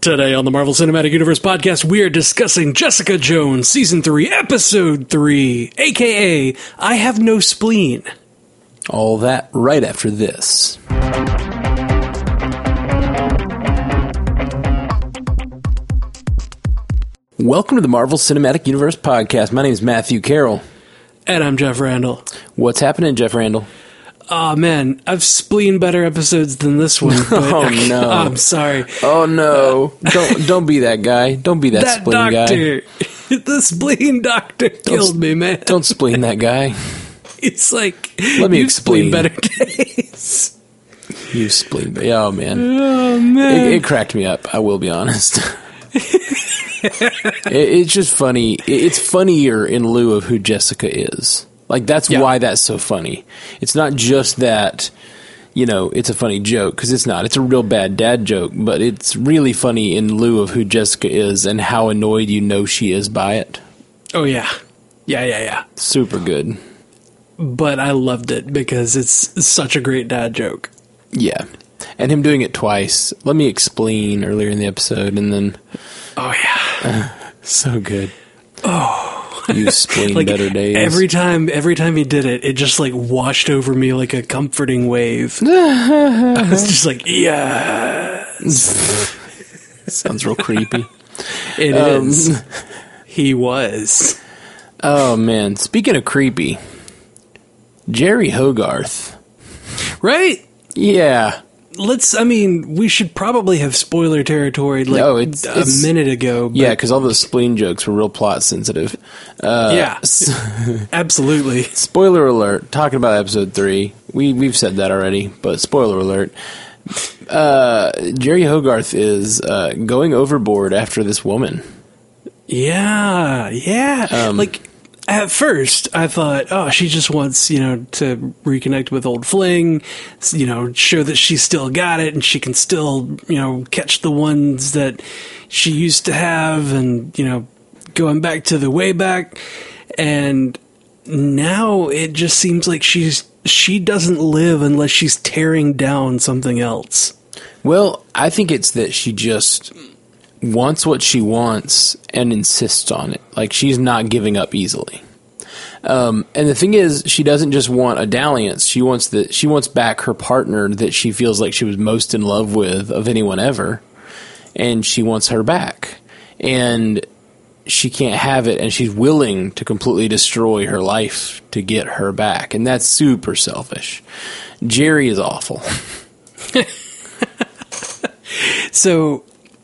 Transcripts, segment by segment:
Today on the Marvel Cinematic Universe podcast, we are discussing Jessica Jones, Season 3, Episode 3, a.k.a. I Have No Spleen. All that right after this. Welcome to the Marvel Cinematic Universe podcast. My name is Matthew Carroll. And I'm Jeff Randall. What's happening, Jeff Randall? Oh, man, I've spleen better episodes than this one. But Oh, no. I'm sorry. Oh, no. Don't be that guy. Don't be that spleen doctor, guy. the spleen doctor killed me, man. Don't spleen that guy. It's like, Let me you explain. spleen better days. You spleen. Oh, man. Oh, man. It cracked me up, I will be honest. It's just funny. It's funnier in lieu of who Jessica is. Like, that's why that's so funny. It's not just that, you know, it's a funny joke, because it's not. It's a real bad dad joke, but it's really funny in lieu of who Jessica is and how annoyed you know she is by it. Oh, yeah. Yeah. Super good. But I loved it because it's such a great dad joke. Yeah. And him doing it twice. Let me explain earlier in the episode, and then... Oh, yeah. So good. Oh. You spleen Like, better days. Every time he did it, it just like washed over me like a comforting wave. I was just like, yeah. Sounds real creepy. It is. He was. Oh, man. Speaking of creepy, Jerry Hogarth. Right? Yeah. We should probably have spoiler territory like a minute ago. But Yeah, because all those spleen jokes were real plot sensitive. yeah, absolutely. Spoiler alert, talking about episode 3. We've said that already, but spoiler alert. Jerry Hogarth is going overboard after this woman. Yeah. Like, at first, I thought, oh, she just wants, to reconnect with old fling, show that she's still got it and she can still, catch the ones that she used to have and, going back to the way back. And now it just seems like she doesn't live unless she's tearing down something else. Well, I think it's that she just wants what she wants and insists on it. Like, she's not giving up easily. And the thing is, she doesn't just want a dalliance. She wants back her partner that she feels like she was most in love with of anyone ever. And she wants her back. And she can't have it, and she's willing to completely destroy her life to get her back. And that's super selfish. Jerry is awful. So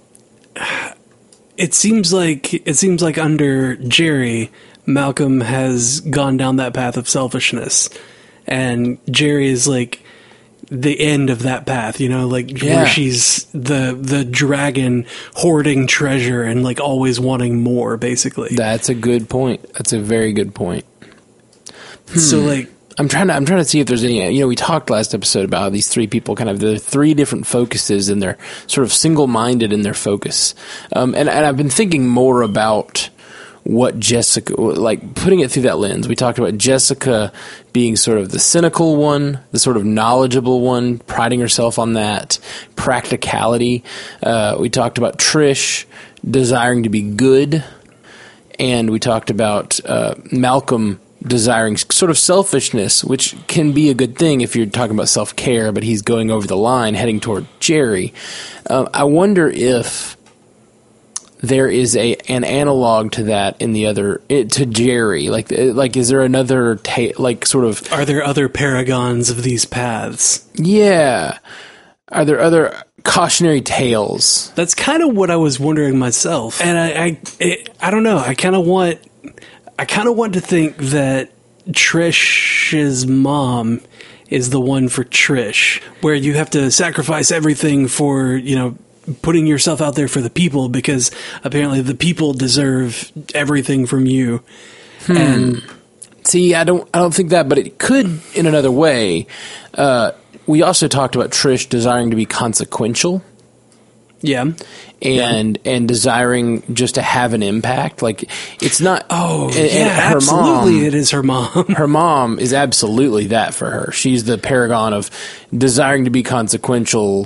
it seems like under Jerry, Malcolm has gone down that path of selfishness, and Jerry is like the end of that path, where she's the dragon hoarding treasure and like always wanting more, basically. That's a good point. That's a very good point. So like, I'm trying to see if there's any, we talked last episode about how these three people kind of, the three different focuses, and they're sort of single-minded in their focus. And I've been thinking more about what Jessica, like putting it through that lens. We talked about Jessica being sort of the cynical one, the sort of knowledgeable one, priding herself on that practicality. We talked about Trish desiring to be good, and we talked about Malcolm desiring sort of selfishness, which can be a good thing if you're talking about self-care, but he's going over the line, heading toward Jerry. I wonder if there is an analog to that in the other, to Jerry. Like, is there another, sort of... Are there other paragons of these paths? Yeah. Are there other cautionary tales? That's kind of what I was wondering myself. And I don't know. I kind of want to think that Trish's mom is the one for Trish, where you have to sacrifice everything for, putting yourself out there for the people, because apparently the people deserve everything from you. And see, I don't think that, but it could in another way. We also talked about Trish desiring to be consequential. Yeah. And desiring just to have an impact. Like, it's not... Oh, and her absolutely mom, it is her mom. Her mom is absolutely that for her. She's the paragon of desiring to be consequential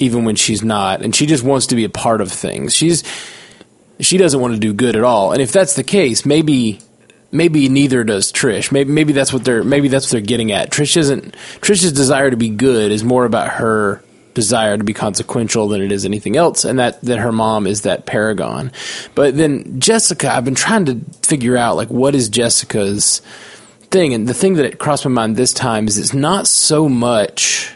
even when she's not, and she just wants to be a part of things. She doesn't want to do good at all, and if that's the case, maybe neither does Trish. Maybe that's what they're getting at. Trish's desire to be good is more about her desire to be consequential than it is anything else, and that her mom is that paragon. But then Jessica, I've been trying to figure out, like, what is Jessica's thing, and the thing that crossed my mind this time is it's not so much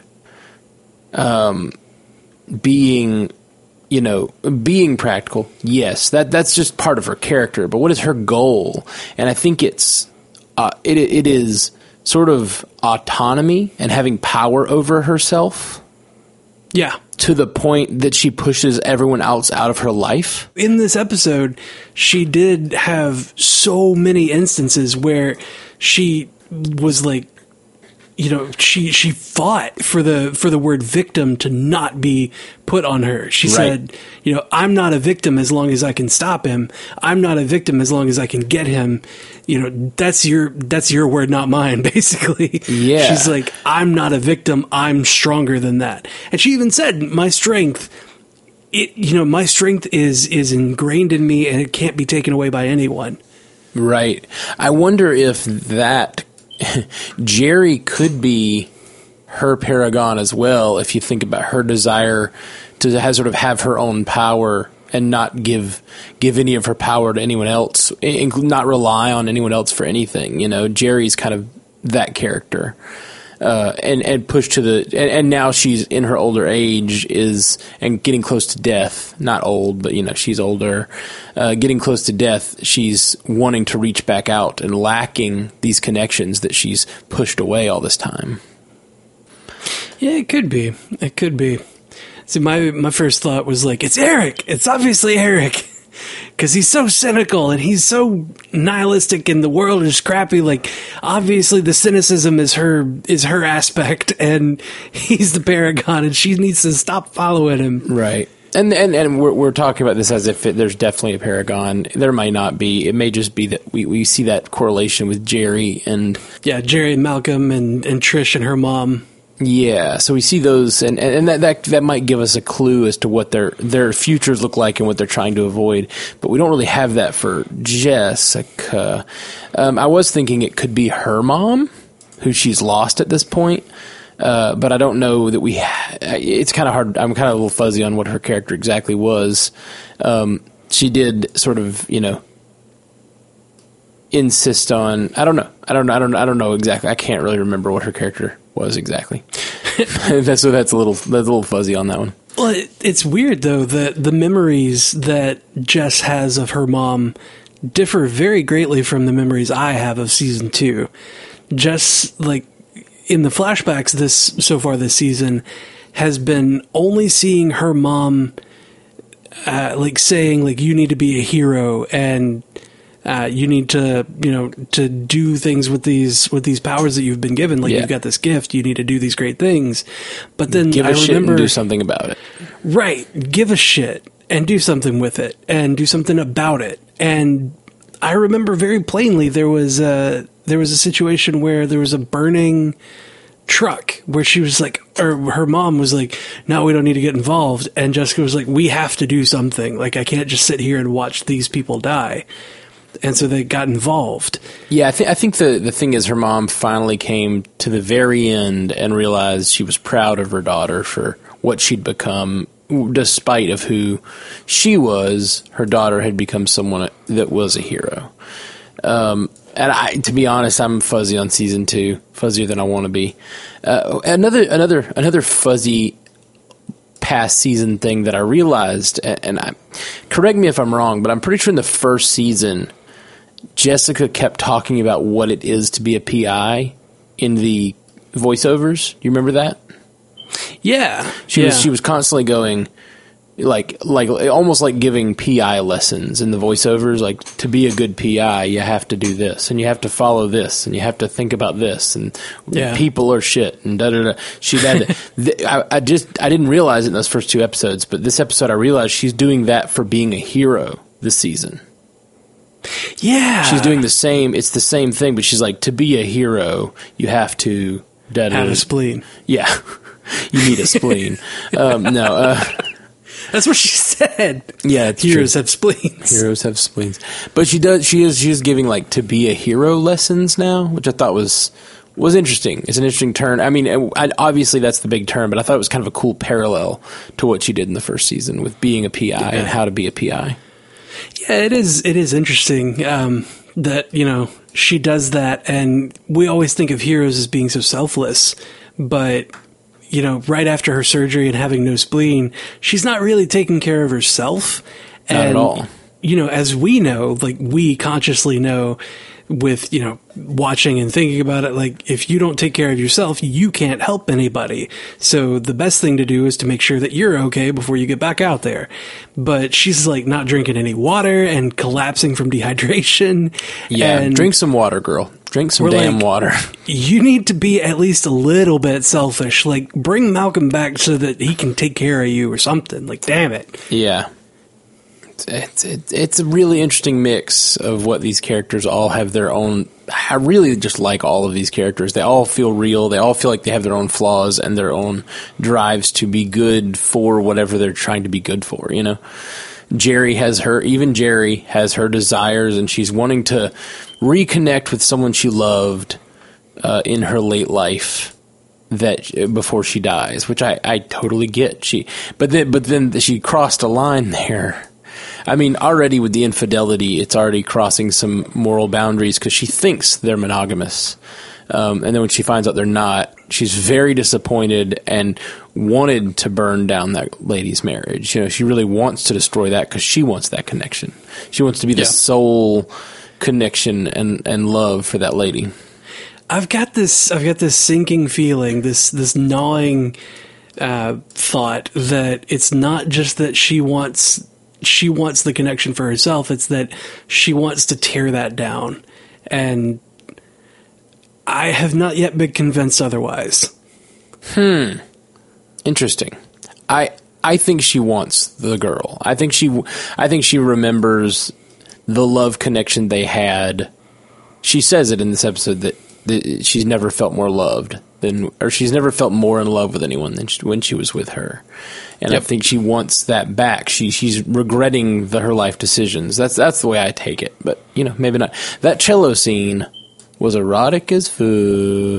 being practical. Yes, that's just part of her character, but what is her goal? And I think it is sort of autonomy and having power over herself. Yeah. To the point that she pushes everyone else out of her life. In this episode, she did have so many instances where she was like, she fought for the word victim to not be put on her. She said, I'm not a victim as long as I can stop him. I'm not a victim as long as I can get him. That's your word, not mine, basically. Yeah. She's like, I'm not a victim. I'm stronger than that. And she even said, my strength is ingrained in me and it can't be taken away by anyone. Right. I wonder if that Jerry could be her paragon as well, if you think about her desire to have her own power and not give any of her power to anyone else, not rely on anyone else for anything. Jerry's kind of that character. And pushed to and now she's in her older age and getting close to death. Not old, but she's older. Getting close to death, she's wanting to reach back out and lacking these connections that she's pushed away all this time. Yeah, it could be. It could be. See, my first thought was like, it's Eric. It's obviously Eric. Because he's so cynical and he's so nihilistic and the world is crappy. Like, obviously the cynicism is her aspect and he's the paragon and she needs to stop following him. Right. And we're talking about this as if there's definitely a paragon. There might not be. It may just be that we see that correlation with Jerry and... Yeah, Jerry and Malcolm and Trish and her mom. Yeah, so we see those, and that might give us a clue as to what their futures look like and what they're trying to avoid. But we don't really have that for Jessica. I was thinking it could be her mom, who she's lost at this point. But I don't know that it's kind of hard. I'm kind of a little fuzzy on what her character exactly was. She did sort of, insist on. I don't know exactly. I can't really remember what her character was exactly. that's a little fuzzy on that one. Well, it's weird though that the memories that Jess has of her mom differ very greatly from the memories I have of season 2. Jess, like in the flashbacks so far this season, has been only seeing her mom like saying like, you need to be a hero and you need to, to do things with these powers that you've been given. Like, you've got this gift, you need to do these great things. But then give a shit and do something about it. Right. Give a shit and do something with it and do something about it. And I remember very plainly there was a situation where there was a burning truck where she was like, or her mom was like, no, we don't need to get involved. And Jessica was like, we have to do something. Like, I can't just sit here and watch these people die. And so they got involved. Yeah, I think the thing is her mom finally came to the very end and realized she was proud of her daughter for what she'd become. Despite of who she was, her daughter had become someone that was a hero. And to be honest, I'm fuzzy on season 2, fuzzier than I want to be. Another fuzzy past season thing that I realized, and correct me if I'm wrong, but I'm pretty sure in the first season, Jessica kept talking about what it is to be a PI in the voiceovers. Do you remember that? Yeah. She was constantly going like almost like giving PI lessons in the voiceovers. Like, to be a good PI, you have to do this and you have to follow this and you have to think about this and people are shit and da da da. She had I didn't realize it in those first 2 episodes, but this episode I realized she's doing that for being a hero this season. Yeah. She's doing the same. It's the same thing, but she's like, to be a hero, you have to have a spleen. Yeah. You need a spleen. That's what she said. Yeah, it's heroes true. have spleens. Heroes have spleens. But she is giving like to be a hero lessons now, which I thought was interesting. It's an interesting turn. I mean, obviously that's the big turn, but I thought it was kind of a cool parallel to what she did in the first season with being a PI and how to be a PI. Yeah, it is interesting that, you know, she does that, and we always think of heroes as being so selfless, but, you know, right after her surgery and having no spleen, she's not really taking care of herself. Not at all. You know, as we know, like we consciously know with, you know, watching and thinking about it, like if you don't take care of yourself, you can't help anybody. So the best thing to do is to make sure that you're okay before you get back out there. But she's like not drinking any water and collapsing from dehydration. Yeah, and drink some water, girl. Drink some damn water. You need to be at least a little bit selfish. Like bring Malcolm back so that he can take care of you or something. Like, damn it. Yeah. It's a really interesting mix of what these characters all have their own. I really just like all of these characters. They all feel real. They all feel like they have their own flaws and their own drives to be good for whatever they're trying to be good for, you know? Jerry has her desires, and she's wanting to reconnect with someone she loved in her late life before she dies, which I totally get. But then she crossed a line there. I mean, already with the infidelity, it's already crossing some moral boundaries because she thinks they're monogamous. And then when she finds out they're not, she's very disappointed and wanted to burn down that lady's marriage. You know, she really wants to destroy that because she wants that connection. She wants to be the sole connection and love for that lady. I've got this sinking feeling, this gnawing thought that it's not just that she wants the connection for herself, it's that she wants to tear that down. And I have not yet been convinced otherwise. Interesting. I think she wants the girl. I think she remembers the love connection they had. She says it in this episode that she's never felt more loved she's never felt more in love with anyone than when she was with her. And I think she wants that back. She's regretting her life decisions. That's the way I take it. But, you know, maybe not. That cello scene was erotic as foo.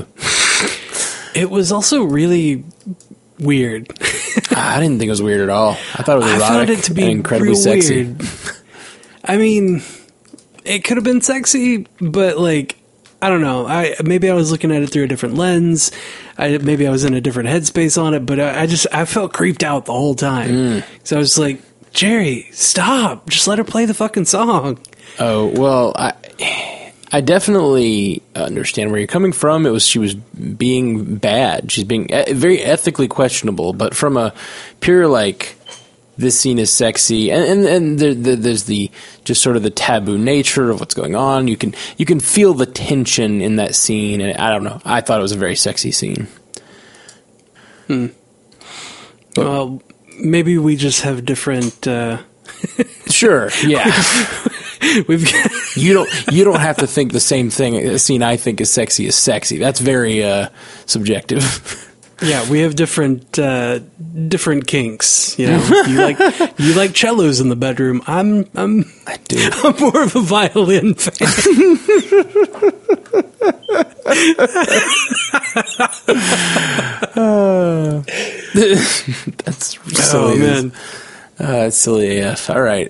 It was also really weird. I didn't think it was weird at all. I thought it was erotic. I found it to be and incredibly sexy. Weird. I mean, it could have been sexy, but like, I don't know. Maybe I was looking at it through a different lens. Maybe I was in a different headspace on it, but I felt creeped out the whole time. So I was like, Jerry, stop. Just let her play the fucking song. Oh, well, I definitely understand where you're coming from. She was being bad. She's being very ethically questionable, but from a pure, like, this scene is sexy, and there's the just sort of the taboo nature of what's going on. You can feel the tension in that scene, and I don't know. I thought it was a very sexy scene. Well, maybe we just have different. Sure, yeah. You don't have to think the same thing. A scene I think is sexy. That's very subjective. Yeah, we have different kinks. You know, you like cellos in the bedroom. I do. I'm more of a violin fan. That's silly. Oh man, it's silly AF. All right.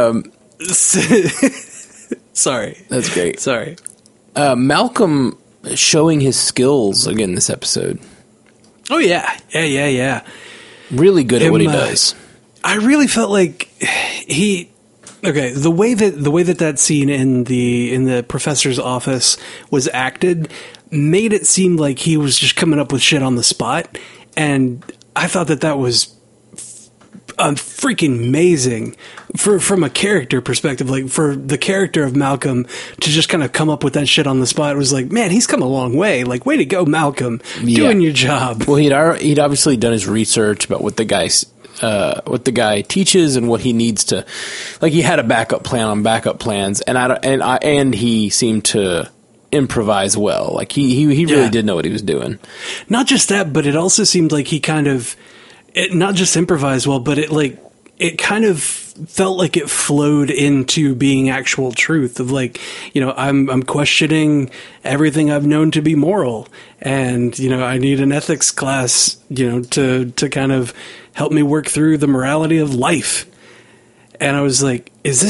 Sorry. That's great. Sorry. Malcolm showing his skills again this episode. Oh yeah. Really good at what he does. I really felt like the way that scene in the professor's office was acted made it seem like he was just coming up with shit on the spot, and I thought that was freaking amazing from a character perspective. Like, for the character of Malcolm to just kind of come up with that shit on the spot, it was like, man, he's come a long way. Like, way to go, Malcolm, doing your job. Well, he'd obviously done his research about what the guy teaches and what he needs to, like, he had a backup plan on backup plans, and he seemed to improvise well. Like he really did know what he was doing. Not just that, but it also seemed like he kind of not just improvised well, but it kind of felt like it flowed into being actual truth of like, I'm questioning everything I've known to be moral, and I need an ethics class, to kind of help me work through the morality of life. And I was like,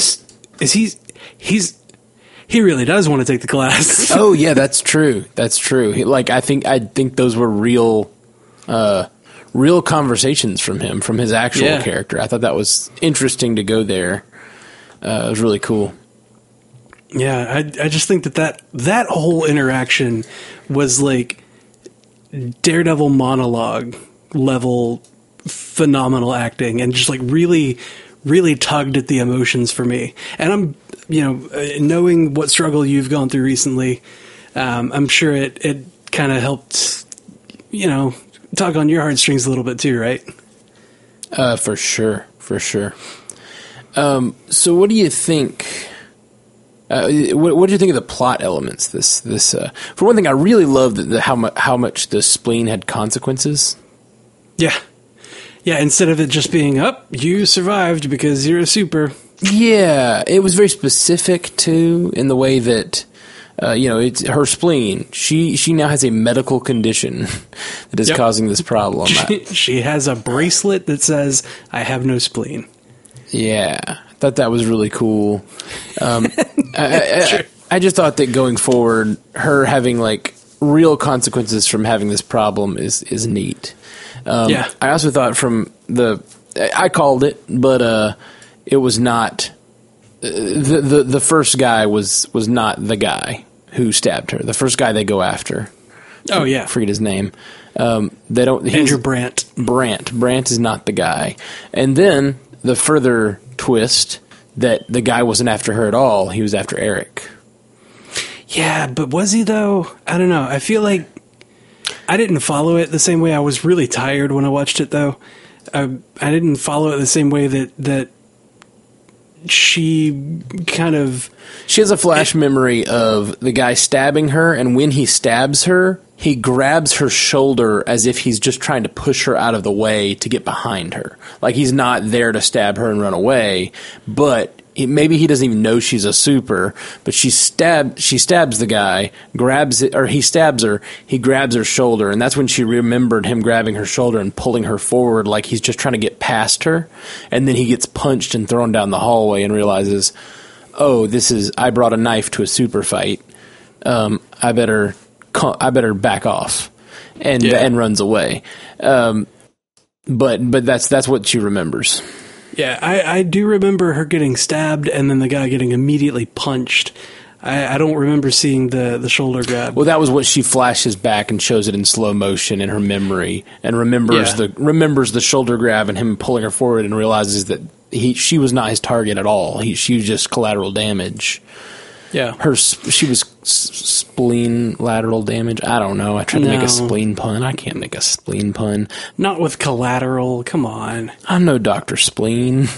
he really does want to take the class. Oh yeah, that's true. That's true. I think those were real conversations from him, from his actual character. I thought that was interesting to go there. It was really cool. Yeah, I just think that whole interaction was like Daredevil monologue level phenomenal acting, and just like really, really tugged at the emotions for me. And I'm, knowing what struggle you've gone through recently, I'm sure it kind of helped, tug on your heartstrings a little bit too, right? For sure. So what do you think? What do you think of the plot elements? This for one thing, I really love how much the spleen had consequences. Yeah. Instead of it just being you survived because you're a super. Yeah, it was very specific too, in the way that. It's her spleen. She now has a medical condition that is causing this problem. She has a bracelet that says, "I have no spleen." Yeah, I thought that was really cool. I just thought that going forward, her having like real consequences from having this problem is neat. I also thought I called it, but it was not. The first guy was not the guy who stabbed her. The first guy they go after. Oh yeah, I forget his name. They don't. Andrew Brandt. Brandt is not the guy. And then the further twist that the guy wasn't after her at all. He was after Eric. Yeah, but was he though? I don't know. I feel like I didn't follow it the same way. I was really tired when I watched it though. I didn't follow it the same way that she has a flash memory of the guy stabbing her, and when he stabs her, he grabs her shoulder as if he's just trying to push her out of the way to get behind her. Like he's not there to stab her and run away, but maybe he doesn't even know she's a super, but she stabs the guy, grabs it, or he stabs her, he grabs her shoulder, and that's when she remembered him grabbing her shoulder and pulling her forward like he's just trying to get past her, and then he gets punched and thrown down the hallway and realizes, oh, I brought a knife to a super fight, I better back off, and runs away. But that's what she remembers. Yeah, I do remember her getting stabbed and then the guy getting immediately punched. I don't remember seeing the shoulder grab. Well, that was what she flashes back and shows it in slow motion in her memory, and remembers the shoulder grab and him pulling her forward, and realizes that she was not his target at all. She was just collateral damage. Yeah, she was spleen lateral damage. I don't know. I tried to make a spleen pun. I can't make a spleen pun. Not with collateral. Come on. I'm no Dr. Spleen.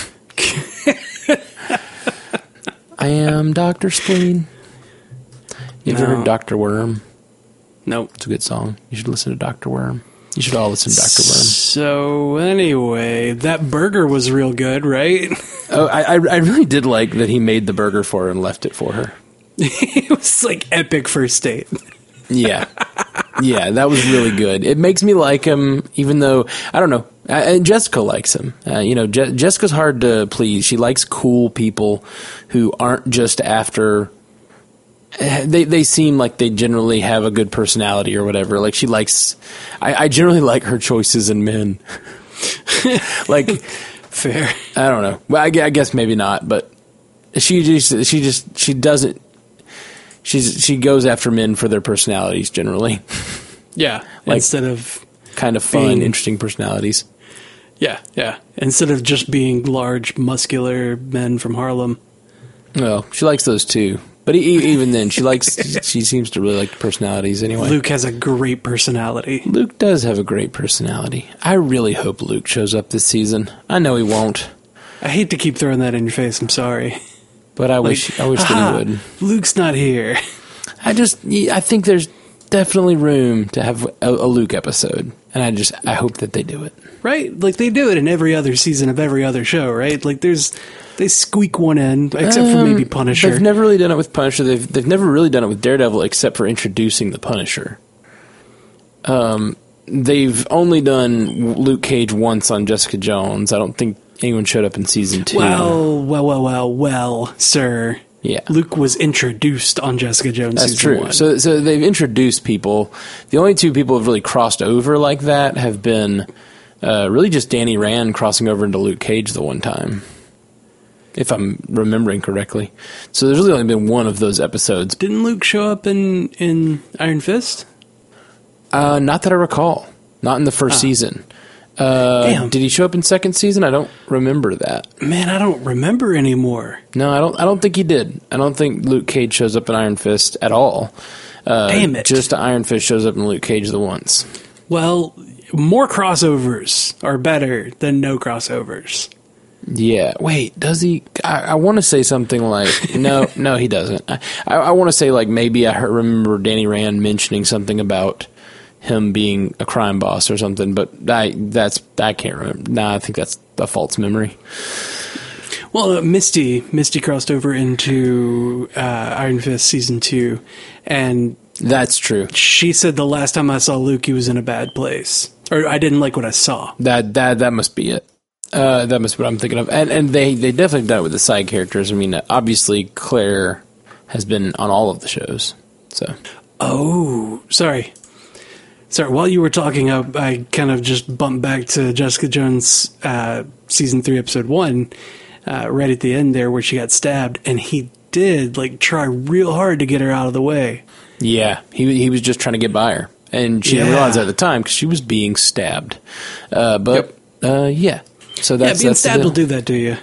I am Dr. Spleen. You ever heard Dr. Worm? Nope. It's a good song. You should listen to Dr. Worm. You should all listen to Dr. Worm. So anyway, that burger was real good, right? Oh, I really did like that he made the burger for her and left it for her. It was like epic first date. Yeah. Yeah, that was really good. It makes me like him, even though, I don't know, and Jessica likes him. Jessica's hard to please. She likes cool people who aren't just after... They seem like they generally have a good personality or whatever. Like she likes... I generally like her choices in men. Like... Fair. I don't know. Well, I guess maybe not, but she doesn't... She goes after men for their personalities generally. Yeah, like instead of kind of fun, interesting personalities. Yeah, yeah. Instead of just being large, muscular men from Harlem. Well, she likes those too. But even then, she seems to really like the personalities anyway. Luke has a great personality. Luke does have a great personality. I really hope Luke shows up this season. I know he won't. I hate to keep throwing that in your face. I'm sorry. But I wish that he would. Luke's not here. I think there's definitely room to have a Luke episode, and I hope that they do it. Right? Like, they do it in every other season of every other show, right? Like, they squeak one in, except for maybe Punisher. They've never really done it with Punisher. They've never really done it with Daredevil, except for introducing the Punisher. They've only done Luke Cage once on Jessica Jones. I don't think anyone showed up in season 2. Well, sir. Yeah. Luke was introduced on Jessica Jones That's season true. 1. So they've introduced people. The only 2 people who have really crossed over like that have been really just Danny Rand crossing over into Luke Cage the one time, if I'm remembering correctly. So there's really only been one of those episodes. Didn't Luke show up in Iron Fist? Not that I recall. Not in the first season. Damn. Did he show up in second season? I don't remember that. Man, I don't remember anymore. No, I don't think he did. I don't think Luke Cage shows up in Iron Fist at all. Damn it. Just Iron Fist shows up in Luke Cage the once. Well, more crossovers are better than no crossovers. Yeah. Wait, does he? I want to say something like, no, he doesn't. I want to say, like, maybe I remember Danny Rand mentioning something about him being a crime boss or something, but I can't remember. Nah, I think that's a false memory. Well, Misty crossed over into Iron Fist season 2, and that's true. She said the last time I saw Luke, he was in a bad place, or I didn't like what I saw. That must be it. That must be what I'm thinking of. And they definitely done it with the side characters. I mean, obviously Claire has been on all of the shows. So. Oh, sorry. While you were talking, I kind of just bumped back to Jessica Jones season 3, episode 1, right at the end there where she got stabbed, and he did try real hard to get her out of the way. Yeah, he was just trying to get by her, and she didn't realize that at the time because she was being stabbed. Yeah. So that's being stabbed will do that to you.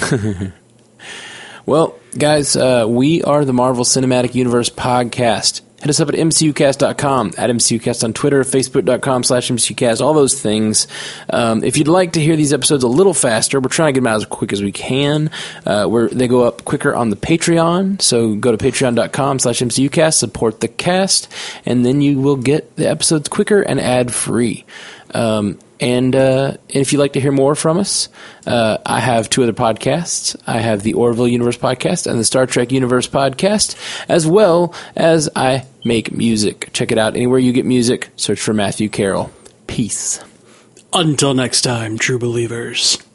Well, guys, we are the Marvel Cinematic Universe podcast. Hit us up at MCUcast.com, at MCUcast on Twitter, Facebook.com/MCUcast, all those things. If you'd like to hear these episodes a little faster, we're trying to get them out as quick as we can. They go up quicker on the Patreon, so go to patreon.com/MCUcast, support the cast, and then you will get the episodes quicker and ad-free. And if you'd like to hear more from us, I have 2 other podcasts. I have the Orville Universe podcast and the Star Trek Universe podcast, as well as I make music. Check it out anywhere you get music. Search for Matthew Carroll. Peace. Until next time, true believers.